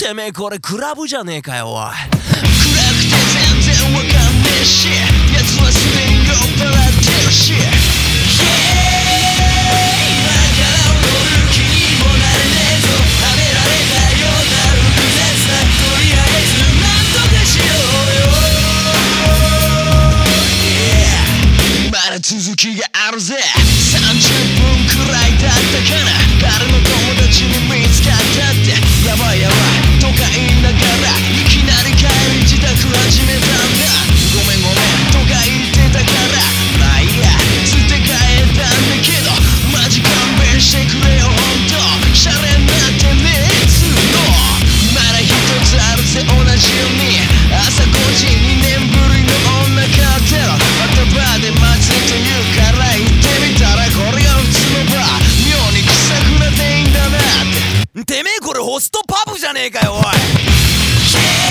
てめえこれクラブじゃねえかよおい。暗くて全然わかんねえし、奴はすでに酔っ払ってるし、だから踊る気にもなれねえぞ。はめられたような複雑な、とりあえずなんとかしようよ、まだ続きがあるぜ。30分くらい経ったかな、彼の友達に見つかったって。やばいやばいとか言いながら、いきなり帰り自宅始めたんだ。ごめんごめんとか言ってたから、まあいいや捨て替えたんだけど、マジ勘弁してくれよほんと。シャレになってねえっつうの。まだ一つあるぜ同じように、朝5時2年ぶりの女かってる。またバーで待つと言うから行ってみたら、これが普通のバー、妙に気さくな店員だなって。 てめえこれホストパブじゃねえかよおい。